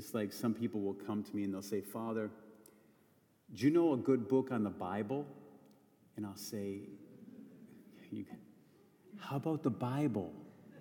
It's like some people will come to me and they'll say, Father, do you know a good book on the Bible? And I'll say, how about the Bible?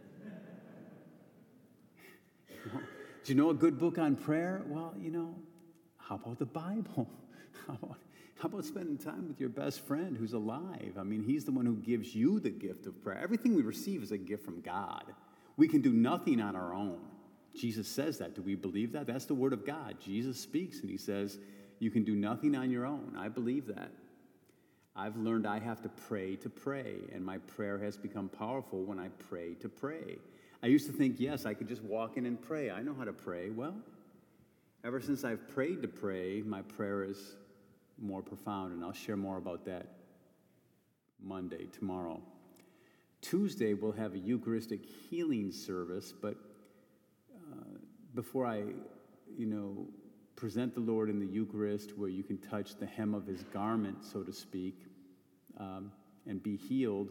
Do you know a good book on prayer? Well, how about the Bible? How about spending time with your best friend who's alive? I mean, he's the one who gives you the gift of prayer. Everything we receive is a gift from God. We can do nothing on our own. Jesus says that. Do we believe that? That's the word of God. Jesus speaks and he says, you can do nothing on your own. I believe that. I've learned I have to pray, and my prayer has become powerful when I pray to pray. I used to think, yes, I could just walk in and pray. I know how to pray. Well, ever since I've prayed to pray, my prayer is more profound, and I'll share more about that Monday, tomorrow. Tuesday, we'll have a Eucharistic healing service, but before I, present the Lord in the Eucharist, where you can touch the hem of his garment, so to speak, and be healed,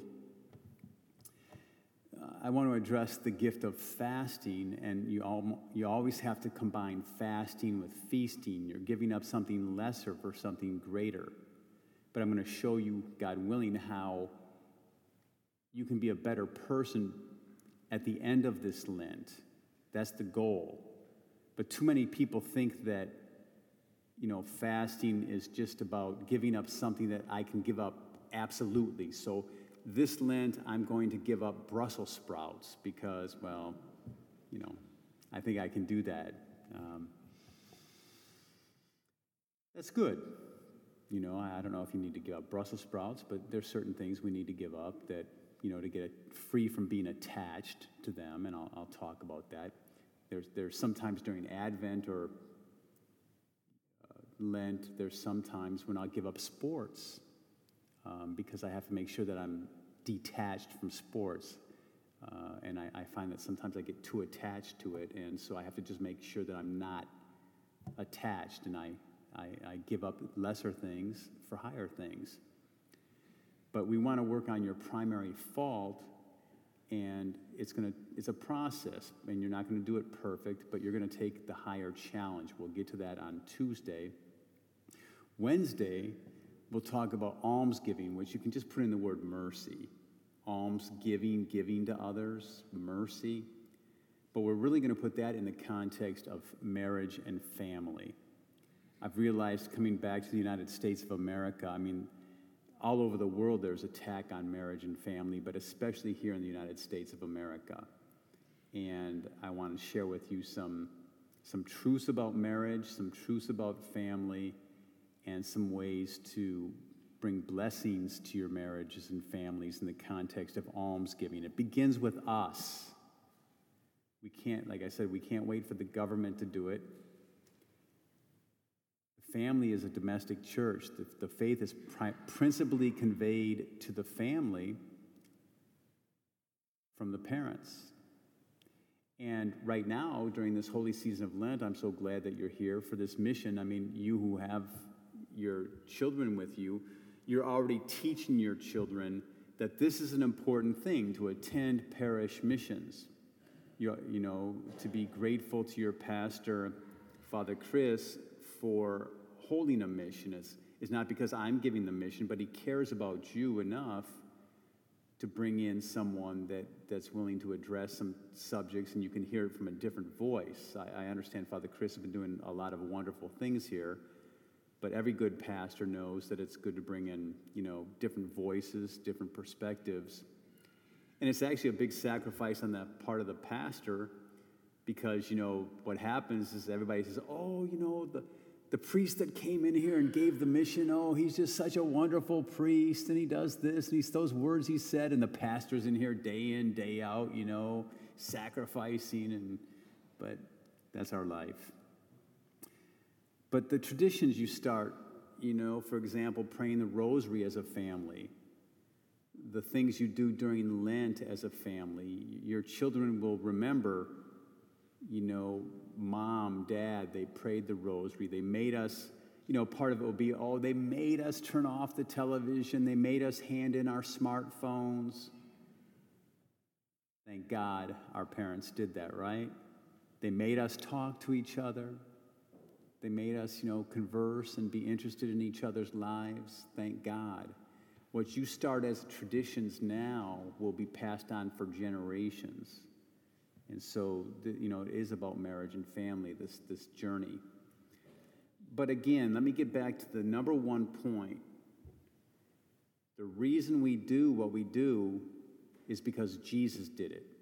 I want to address the gift of fasting, and you always have to combine fasting with feasting. You're giving up something lesser for something greater. But I'm going to show you, God willing, how you can be a better person at the end of this Lent. That's the goal. But too many people think that, fasting is just about giving up something that I can give up absolutely. So this Lent, I'm going to give up Brussels sprouts because, I think I can do that. That's good. I don't know if you need to give up Brussels sprouts, but there's certain things we need to give up that, to get free from being attached to them, and I'll talk about that. There's sometimes during Advent or Lent, there's sometimes when I'll give up sports because I have to make sure that I'm detached from sports. And I find that sometimes I get too attached to it, and so I have to just make sure that I'm not attached, and I give up lesser things for higher things. But we want to work on your primary fault, and it's a process, and you're not going to do it perfect, but you're going to take the higher challenge. We'll get to that on Tuesday. Wednesday, we'll talk about almsgiving, which you can just put in the word mercy. Almsgiving, giving to others, mercy. But we're really going to put that in the context of marriage and family. I've realized coming back to the United States of America, all over the world there's attack on marriage and family, but especially here in the United States of America. And I want to share with you some truths about marriage, some truths about family, and some ways to bring blessings to your marriages and families in the context of almsgiving. It begins with us. We can't, like I said, we can't wait for the government to do it. The family is a domestic church. The faith is principally conveyed to the family from the parents. And right now, during this holy season of Lent, I'm so glad that you're here for this mission. You who have your children with you, you're already teaching your children that this is an important thing, to attend parish missions. To be grateful to your pastor, Father Chris, for holding a mission. Is not because I'm giving the mission, but he cares about you enough to bring in someone that's willing to address some subjects, and you can hear it from a different voice. I understand Father Chris has been doing a lot of wonderful things here, but every good pastor knows that it's good to bring in, different voices, different perspectives. And it's actually a big sacrifice on the part of the pastor because, what happens is everybody says, the priest that came in here and gave the mission, he's just such a wonderful priest, and he does this, and he's those words he said, and the pastor's in here day in, day out, sacrificing, but that's our life. But the traditions you start, for example, praying the rosary as a family, the things you do during Lent as a family, your children will remember, Mom, Dad, they prayed the rosary. They made us, part of it will be, they made us turn off the television. They made us hand in our smartphones. Thank God our parents did that, right? They made us talk to each other. They made us, converse and be interested in each other's lives. Thank God. What you start as traditions now will be passed on for generations. And so, it is about marriage and family, this journey. But again, let me get back to the number one point. The reason we do what we do is because Jesus did it.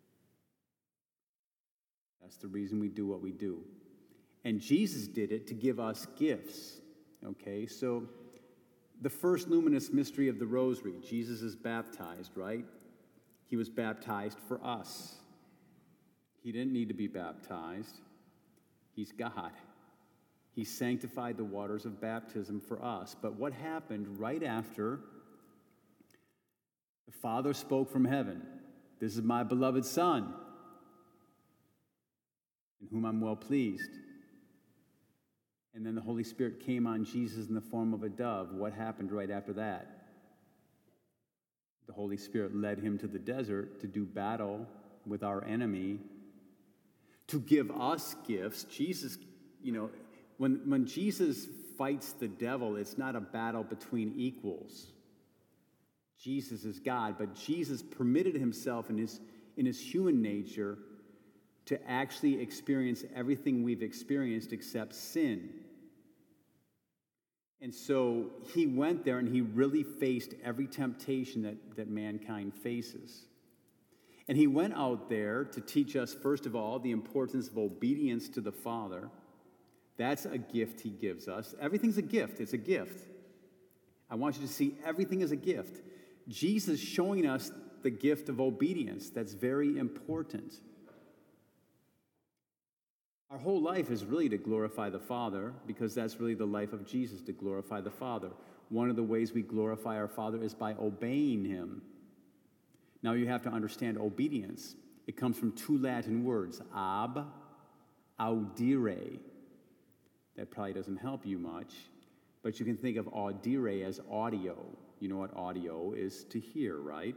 That's the reason we do what we do. And Jesus did it to give us gifts. Okay, so the first luminous mystery of the Rosary, Jesus is baptized, right? He was baptized for us. He didn't need to be baptized. He's God. He sanctified the waters of baptism for us. But what happened right after the Father spoke from heaven? This is my beloved Son, in whom I'm well pleased. And then the Holy Spirit came on Jesus in the form of a dove. What happened right after that? The Holy Spirit led him to the desert to do battle with our enemy, to give us gifts. Jesus, when Jesus fights the devil, it's not a battle between equals. Jesus is God, but Jesus permitted himself in his human nature to actually experience everything we've experienced except sin. And so he went there and he really faced every temptation that mankind faces. And he went out there to teach us, first of all, the importance of obedience to the Father. That's a gift he gives us. Everything's a gift. It's a gift. I want you to see everything as a gift. Jesus showing us the gift of obedience. That's very important. Our whole life is really to glorify the Father, because that's really the life of Jesus, to glorify the Father. One of the ways we glorify our Father is by obeying him. Now you have to understand obedience. It comes from two Latin words, ab, audire. That probably doesn't help you much, but you can think of audire as audio. You know what audio is? To hear, right?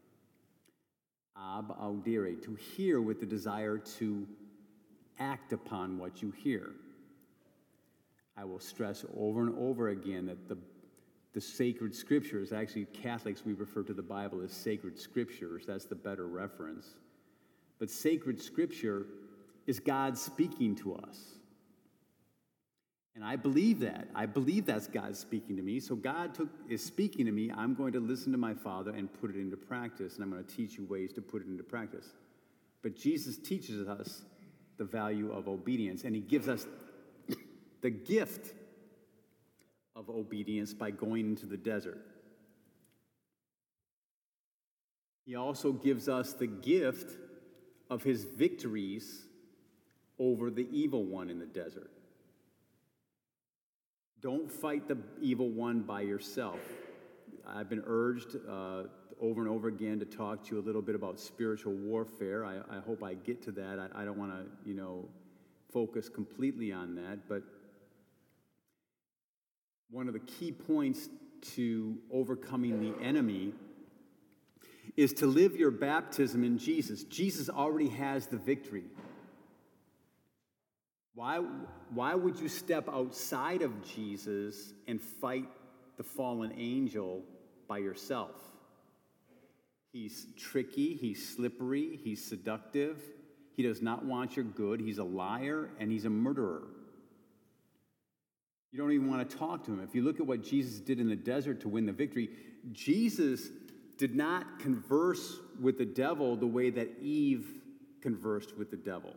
Ab audire, to hear with the desire to act upon what you hear. I will stress over and over again that the sacred scriptures, actually Catholics, we refer to the Bible as sacred scriptures. That's the better reference. But sacred scripture is God speaking to us. And I believe that. I believe that's God speaking to me. So God is speaking to me. I'm going to listen to my Father and put it into practice. And I'm going to teach you ways to put it into practice. But Jesus teaches us the value of obedience. And he gives us the gift of obedience by going into the desert. He also gives us the gift of his victories over the evil one in the desert. Don't fight the evil one by yourself. I've been urged over and over again to talk to you a little bit about spiritual warfare. I hope I get to that. I don't want to, focus completely on that. But one of the key points to overcoming the enemy is to live your baptism in Jesus. Jesus already has the victory. Why would you step outside of Jesus and fight the fallen angel by yourself? He's tricky, he's slippery, he's seductive. He does not want your good. He's a liar and he's a murderer. You don't even want to talk to him. If you look at what Jesus did in the desert to win the victory, Jesus did not converse with the devil the way that Eve conversed with the devil.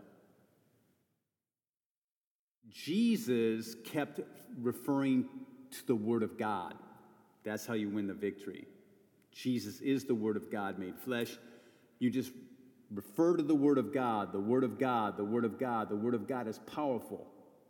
Jesus kept referring to the Word of God. That's how you win the victory. Jesus is the Word of God made flesh. You just refer to the Word of God, the Word of God, the Word of God. The Word of God is powerful.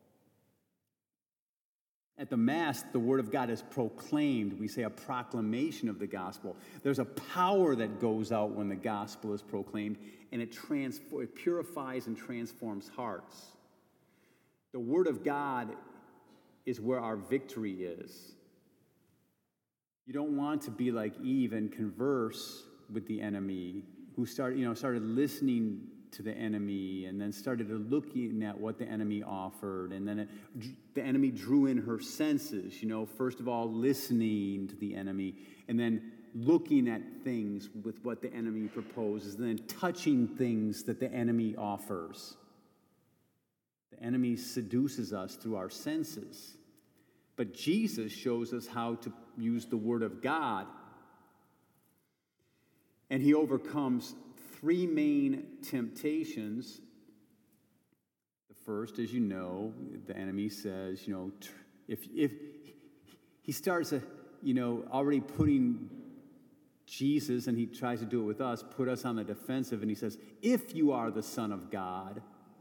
At the Mass, the Word of God is proclaimed. We say a proclamation of the gospel. There's a power that goes out when the gospel is proclaimed, and it purifies and transforms hearts. The Word of God is where our victory is. You don't want to be like Eve and converse with the enemy who started listening to the enemy, and then started looking at what the enemy offered, and then the enemy drew in her senses, first of all listening to the enemy, and then looking at things with what the enemy proposes, and then touching things that the enemy offers. The enemy seduces us through our senses. But Jesus shows us how to use the Word of God. And he overcomes three main temptations. The first, as you know, the enemy says, if he starts, already putting Jesus, and he tries to do it with us, put us on the defensive, and he says, if you are the Son of God,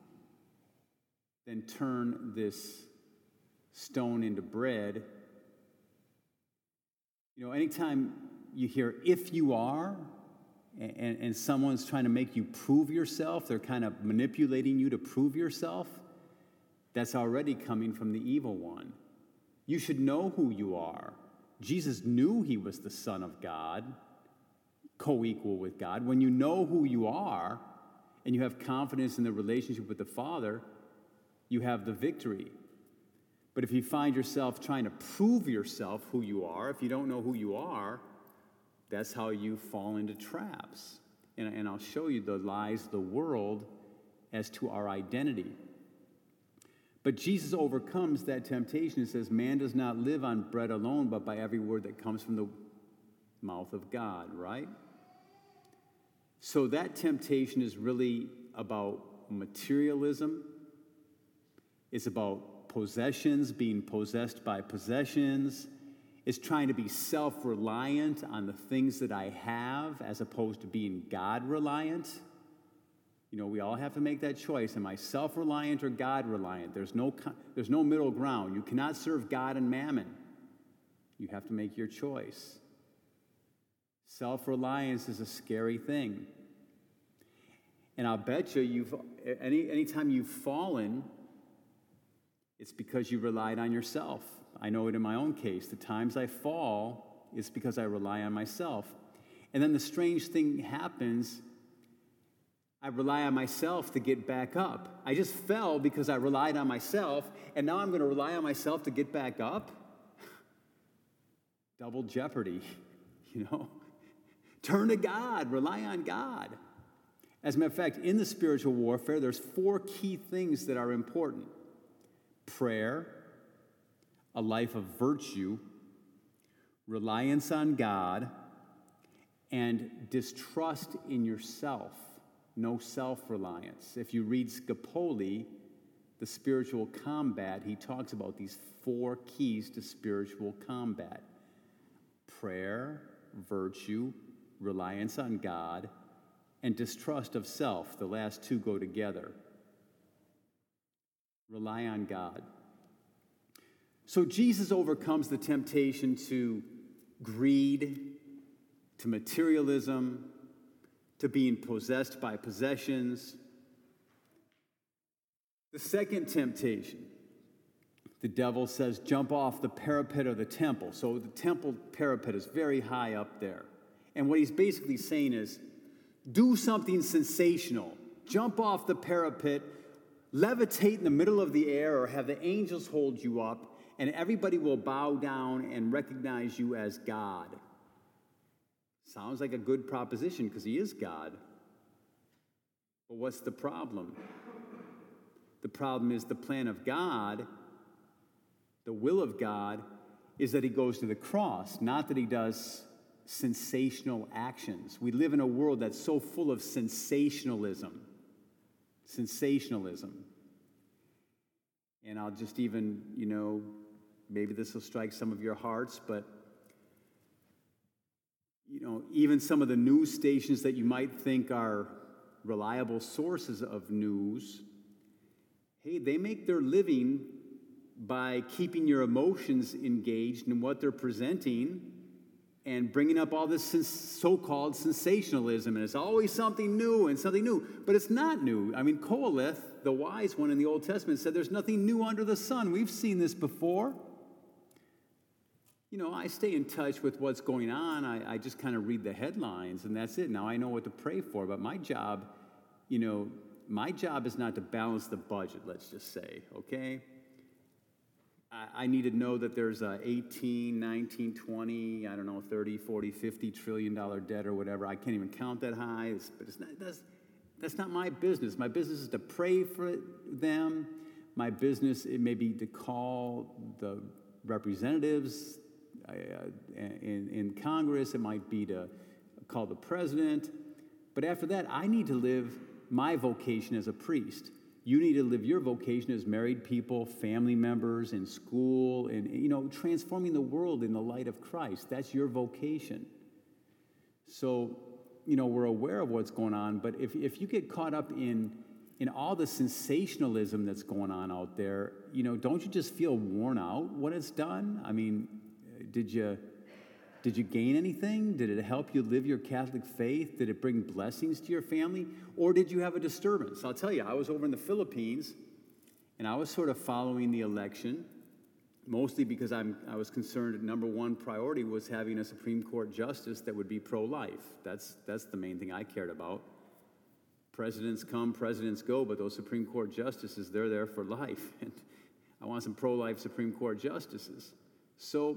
then turn this stone into bread. Anytime you hear if you are, and someone's trying to make you prove yourself, they're kind of manipulating you to prove yourself, that's already coming from the evil one. You should know who you are. Jesus knew he was the Son of God, co-equal with God. When you know who you are, and you have confidence in the relationship with the Father, you have the victory. But if you find yourself trying to prove yourself who you are, if you don't know who you are, that's how you fall into traps. And I'll show you the lies of the world as to our identity. But Jesus overcomes that temptation and says, man does not live on bread alone, but by every word that comes from the mouth of God, right? So that temptation is really about materialism. It's about possessions, being possessed by possessions. It's trying to be self-reliant on the things that I have as opposed to being God-reliant. We all have to make that choice. Am I self-reliant or God-reliant? There's no middle ground. You cannot serve God and mammon. You have to make your choice. Self-reliance is a scary thing. And I'll bet you, anytime you've fallen, it's because you relied on yourself. I know it in my own case. The times I fall, it's because I rely on myself. And then the strange thing happens. I rely on myself to get back up. I just fell because I relied on myself, and now I'm going to rely on myself to get back up? Double jeopardy, Turn to God. Rely on God. As a matter of fact, in the spiritual warfare, there's 4 key things that are important. Prayer, a life of virtue, reliance on God, and distrust in yourself. No self-reliance. If you read Scapoli, the spiritual combat, he talks about these 4 keys to spiritual combat. Prayer, virtue, reliance on God, and distrust of self. The last 2 go together. Rely on God. So Jesus overcomes the temptation to greed, to materialism, to being possessed by possessions. The second temptation, the devil says, jump off the parapet of the temple. So the temple parapet is very high up there. And what he's basically saying is, do something sensational. Jump off the parapet, levitate in the middle of the air, or have the angels hold you up, and everybody will bow down and recognize you as God. Sounds like a good proposition because he is God. But what's the problem? The problem is the plan of God, the will of God, is that he goes to the cross, not that he does sensational actions. We live in a world that's so full of sensationalism. Sensationalism. And I'll just even, maybe this will strike some of your hearts, but even some of the news stations that you might think are reliable sources of news, hey, they make their living by keeping your emotions engaged in what they're presenting and bringing up all this so-called sensationalism. And it's always something new and something new. But it's not new. I mean, Qoheleth, the wise one in the Old Testament, said there's nothing new under the sun. We've seen this before. I stay in touch with what's going on. I just kind of read the headlines, and that's it. Now I know what to pray for, but my job my job is not to balance the budget, let's just say, okay? I need to know that there's a 18, 19, 20, I don't know, 30, 40, 50 trillion dollar debt or whatever. I can't even count that high, but that's not my business. My business is to pray for them. My business, it may be to call the representatives in Congress. It might be to call the president. But after that, I need to live my vocation as a priest. You need to live your vocation as married people, family members, in school, and, transforming the world in the light of Christ. That's your vocation. So, we're aware of what's going on, but if you get caught up in all the sensationalism that's going on out there, don't you just feel worn out when it's done? I mean, did you gain anything? Did it help you live your Catholic faith? Did it bring blessings to your family? Or did you have a disturbance? I'll tell you, I was over in the Philippines, and I was sort of following the election, mostly because I was concerned number one priority was having a Supreme Court justice that would be pro-life. That's the main thing I cared about. Presidents come, presidents go, but those Supreme Court justices, they're there for life. And I want some pro-life Supreme Court justices. So,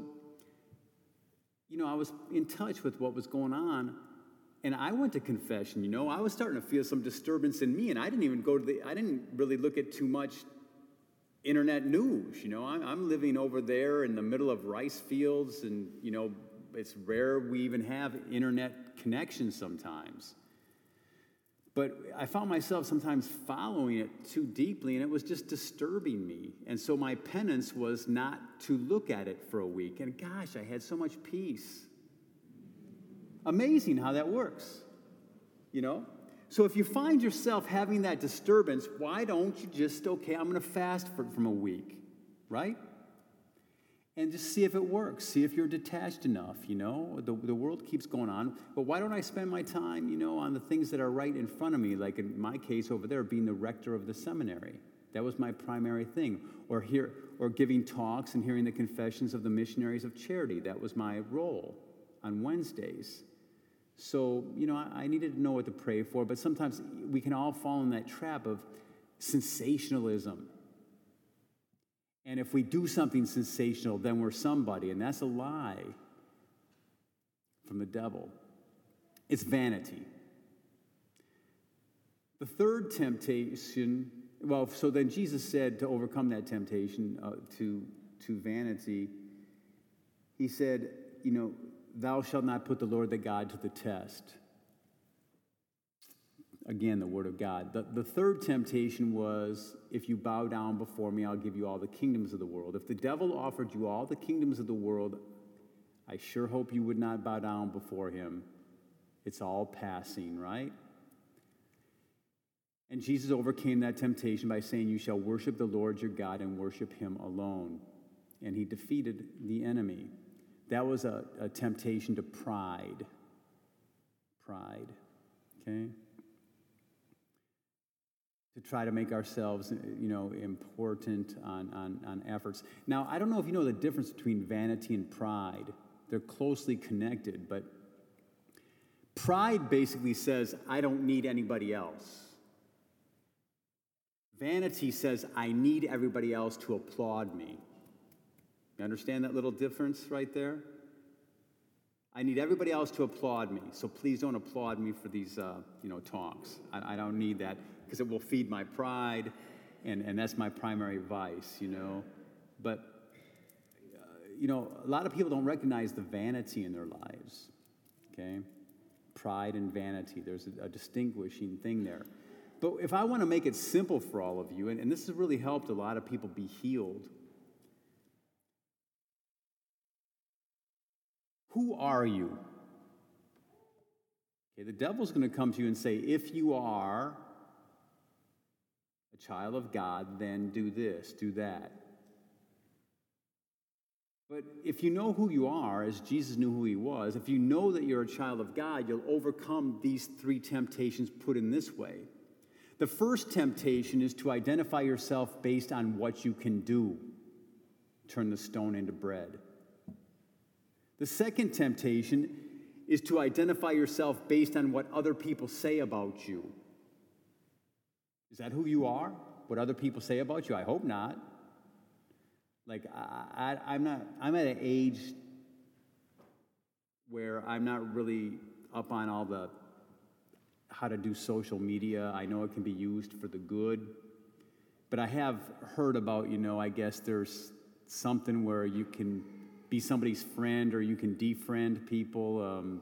I was in touch with what was going on, and I went to confession. I was starting to feel some disturbance in me, and I didn't really look at too much internet news. I'm living over there in the middle of rice fields, and, it's rare we even have internet connections sometimes. But I found myself sometimes following it too deeply, and it was just disturbing me. And so my penance was not to look at it for a week. And gosh, I had so much peace. Amazing how that works, So if you find yourself having that disturbance, why don't you just, I'm going to fast from a week, right? And just see if it works. See if you're detached enough, The world keeps going on. But why don't I spend my time, on the things that are right in front of me, like in my case over there, being the rector of the seminary. That was my primary thing. Or giving talks and hearing the confessions of the missionaries of charity. That was my role on Wednesdays. So, I needed to know what to pray for, but sometimes we can all fall in that trap of sensationalism. And if we do something sensational, then we're somebody, and that's a lie from the devil. It's vanity. The third temptation, so then Jesus said to overcome that temptation to vanity, he said, thou shalt not put the Lord thy God to the test. Again, the word of God. The third temptation was, if you bow down before me, I'll give you all the kingdoms of the world. If the devil offered you all the kingdoms of the world, I sure hope you would not bow down before him. It's all passing, right? And Jesus overcame that temptation by saying, you shall worship the Lord your God and worship him alone. And he defeated the enemy. That was a temptation to pride. Pride, okay? To try to make ourselves, important on efforts. Now, I don't know if you know the difference between vanity and pride. They're closely connected, but pride basically says, I don't need anybody else. Vanity says, I need everybody else to applaud me. You understand that little difference right there? I need everybody else to applaud me, so please don't applaud me for these, talks. I don't need that, because it will feed my pride, and that's my primary vice, But, a lot of people don't recognize the vanity in their lives, okay? Pride and vanity, there's a distinguishing thing there. But if I want to make it simple for all of you, and this has really helped a lot of people be healed, who are you? Okay, the devil's going to come to you and say, if you are a child of God, then do this, do that. But if you know who you are, as Jesus knew who he was, if you know that you're a child of God, you'll overcome these three temptations put in this way. The first temptation is to identify yourself based on what you can do. Turn the stone into bread. The second temptation is to identify yourself based on what other people say about you. Is that who you are? What other people say about you? I hope not. Like, I'm not, I'm at an age where I'm not really up on all the how to do social media. I know it can be used for the good, but I have heard about, I guess there's something where you can be somebody's friend or you can defriend people.